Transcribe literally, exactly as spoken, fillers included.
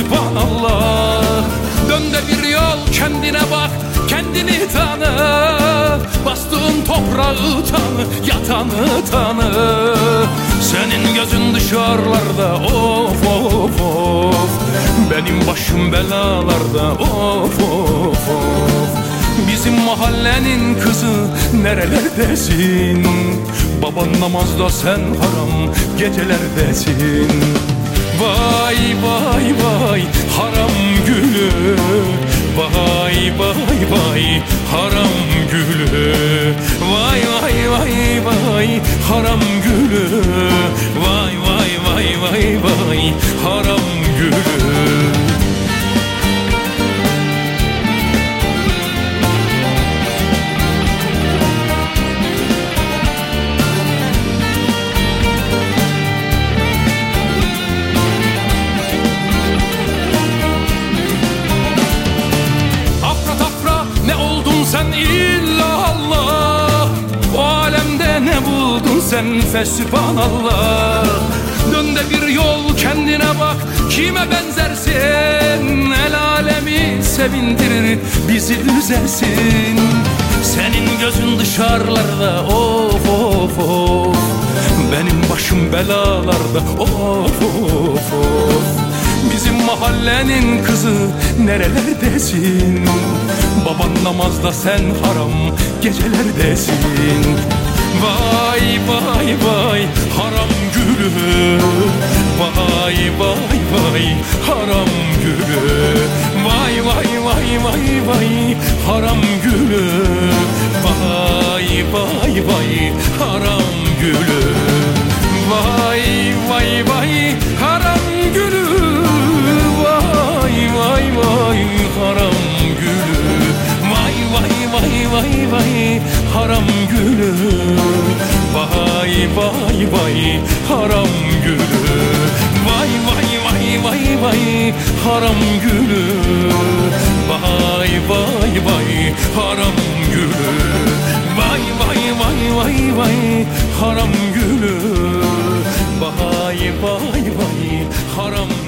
fesubhanallah. Dön de bir yol kendine bak, kendini tanı. Bastığın toprağı tanı, yatanı tanı. Senin gözün dışarılarda, of of of. Benim başım belalarda, of of of. Bizim mahallenin kızı nerelerdesin? Baban namazda, sen haram gecelerdesin. Vay vay vay haram gülü, vay vay vay haram gülü, vay vay vay vay haram gülü, vay vay vay vay vay haram gülü. Sen illallah, o alemde ne buldun sen fesubhanallah. Dön de bir yol kendine bak, kime benzersin? El alemi sevindirir, bizi üzersin. Senin gözün dışarılarda, of of of. Benim başım belalarda, of of of. Bizim mahallenin kızı nerelerdesin? Baban namazda, sen haram gecelerdesin. Vay vay vay haram gülü, vay vay vay haram gülü, vay vay vay vay vay haram gülü, vay vay vay haram gülü, vay vay vay haram gülü, vay vay vay haram gülü, vay vay vay vay vay haram gülü, vay vay vay haram gülü, vay vay vay vay vay haram gülü, vay vay vay haram gülü, vay vay vay vay vay haram gülü, vay vay vay haram